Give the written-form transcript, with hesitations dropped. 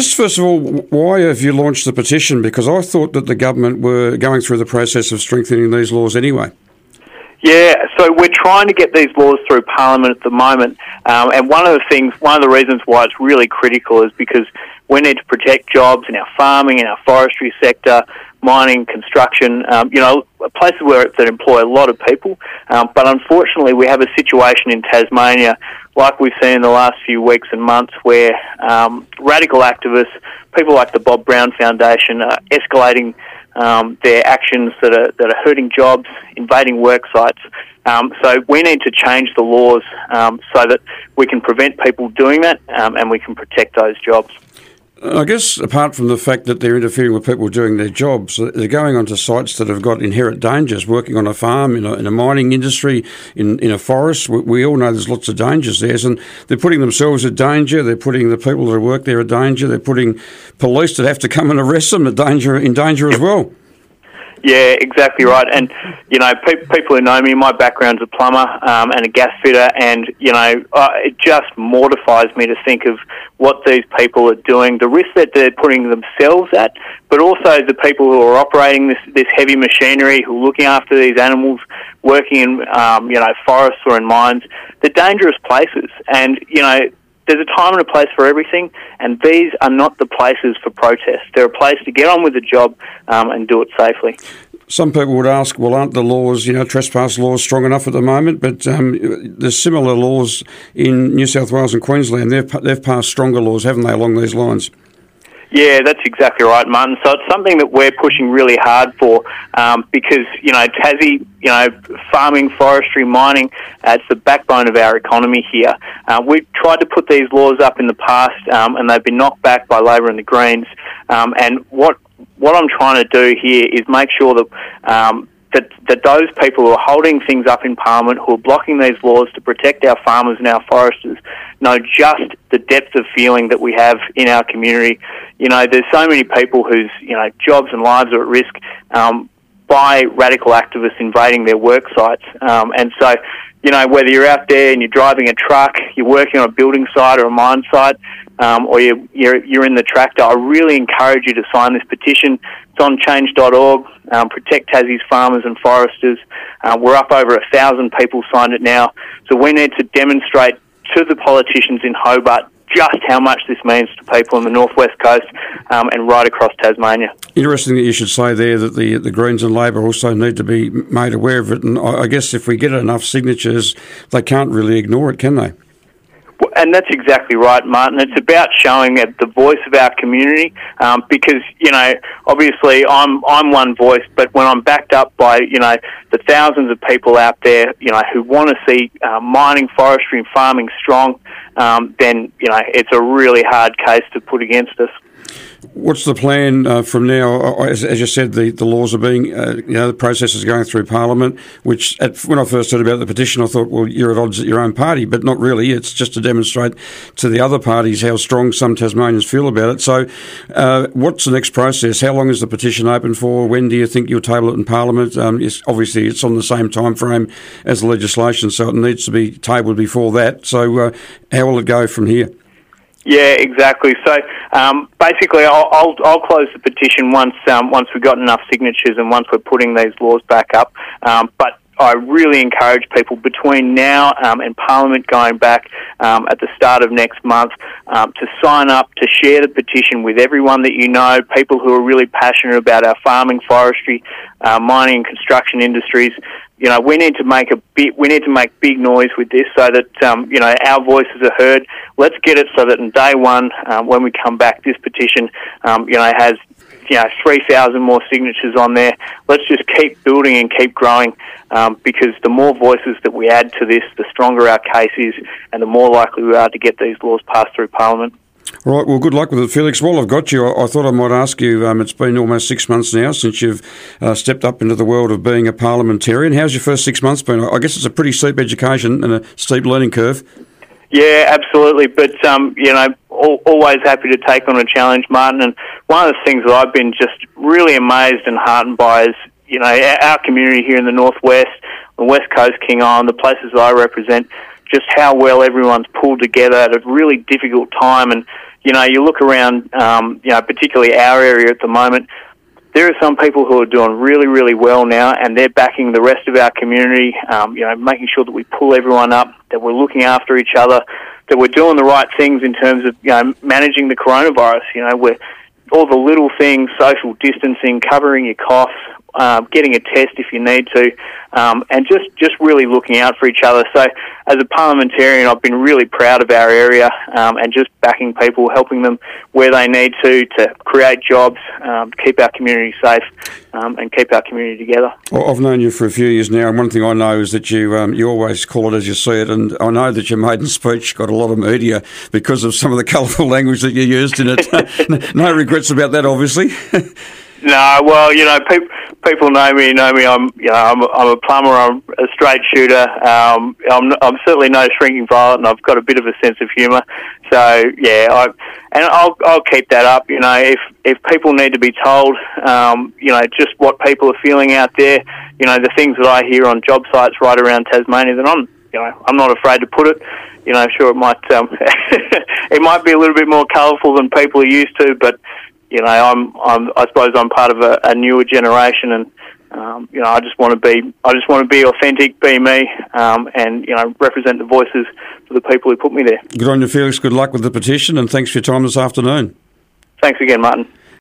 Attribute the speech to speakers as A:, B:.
A: Just first of all, why have you launched the petition? Because I thought that the government were going through the process of strengthening these laws anyway.
B: Yeah, so we're trying to get these laws through Parliament at the moment, and one of the reasons why it's really critical is because we need to protect jobs in our farming, in our forestry sector, mining, construction, places that employ a lot of people. But unfortunately, we have a situation in Tasmania, like we've seen in the last few weeks and months, where radical activists, people like the Bob Brown Foundation, are escalating their actions that are hurting jobs, invading work sites. So we need to change the laws so that we can prevent people doing that and we can protect those jobs.
A: I guess apart from the fact that they're interfering with people doing their jobs, they're going onto sites that have got inherent dangers, working on a farm, in a mining industry, in a forest. We all know there's lots of dangers there, and they're putting themselves at danger, they're putting the people that work there at danger, they're putting police that have to come and arrest them in danger as well.
B: Yeah, exactly right. And, people who know me, my background's a plumber and a gas fitter, and, it just mortifies me to think of what these people are doing, the risk that they're putting themselves at, but also the people who are operating this heavy machinery, who are looking after these animals, working in, forests or in mines. They're dangerous places, and, there's a time and a place for everything, and these are not the places for protest. They're a place to get on with the job and do it safely.
A: Some people would ask, well, aren't the laws, trespass laws strong enough at the moment? But there's similar laws in New South Wales and Queensland. They've passed stronger laws, haven't they, along these lines?
B: Yeah, that's exactly right, Martin. So it's something that we're pushing really hard for because, Tassie, farming, forestry, mining, it's the backbone of our economy here. We've tried to put these laws up in the past and they've been knocked back by Labor and the Greens. And what I'm trying to do here is make sure that that those people who are holding things up in Parliament, who are blocking these laws to protect our farmers and our foresters, know just the depth of feeling that we have in our community. There's so many people whose, jobs and lives are at risk by radical activists invading their work sites. And so, whether you're out there and you're driving a truck, you're working on a building site or a mine site, or you're in the tractor, I really encourage you to sign this petition. It's on change.org, Protect Tassie's Farmers and Foresters. We're up over 1,000 people signed it now. So we need to demonstrate to the politicians in Hobart just how much this means to people on the northwest coast and right across Tasmania. Interesting
A: that you should say there that the Greens and Labor also need to be made aware of it. And I guess if we get enough signatures, they can't really ignore it, can they?
B: And that's exactly right, Martin. It's about showing the voice of our community because, obviously I'm one voice, but when I'm backed up by, the thousands of people out there, who want to see mining, forestry and farming strong, then, it's a really hard case to put against us.
A: What's the plan from now? As you said, the laws are being, the process is going through Parliament, which when I first heard about the petition, I thought, well, you're at odds at your own party, but not really. It's just to demonstrate to the other parties how strong some Tasmanians feel about it. So what's the next process? How long is the petition open for? When do you think you'll table it in Parliament? Obviously, it's on the same time frame as the legislation, so it needs to be tabled before that. So how will it go from here?
B: Yeah, exactly. So basically, I'll close the petition once we've got enough signatures and once we're putting these laws back up. But I really encourage people between now and Parliament going back at the start of next month to sign up, to share the petition with everyone that you know, people who are really passionate about our farming, forestry, mining and construction industries. We need to make big noise with this so that, our voices are heard. Let's get it so that in day one, when we come back, this petition, has, 3,000 more signatures on there. Let's just keep building and keep growing because the more voices that we add to this, the stronger our case is and the more likely we are to get these laws passed through Parliament.
A: All right, well, good luck with it, Felix. While I've got you, I thought I might ask you, it's been almost 6 months now since you've stepped up into the world of being a parliamentarian. How's your first 6 months been? I guess it's a pretty steep education and a steep learning curve.
B: Yeah, absolutely. But, always happy to take on a challenge, Martin. And one of the things that I've been just really amazed and heartened by is, our community here in the northwest, the West Coast, King Island, the places that I represent, just how well everyone's pulled together at a really difficult time. And, you look around, particularly our area at the moment, there are some people who are doing really, really well now, and they're backing the rest of our community, making sure that we pull everyone up, that we're looking after each other, that we're doing the right things in terms of, managing the coronavirus. We're all the little things, social distancing, covering your cough, getting a test if you need to, and just really looking out for each other. So as a parliamentarian, I've been really proud of our area, and just backing people, helping them where they need to create jobs, to keep our community safe, and keep our community together.
A: Well, I've known you for a few years now, and one thing I know is that you always call it as you see it, and I know that your maiden speech got a lot of media because of some of the colourful language that you used in it. No regrets about that, obviously.
B: No, well, people know me. I'm a plumber. I'm a straight shooter. I'm certainly no shrinking violet, and I've got a bit of a sense of humour. So yeah, I'll keep that up. If people need to be told, just what people are feeling out there, the things that I hear on job sites right around Tasmania, then I'm not afraid to put it. Sure, it might it might be a little bit more colourful than people are used to, but. I suppose I'm part of a newer generation, and I just want to be authentic, be me, and represent the voices for the people who put me there.
A: Good on you, Felix. Good luck with the petition, and thanks for your time this afternoon.
B: Thanks again, Martin.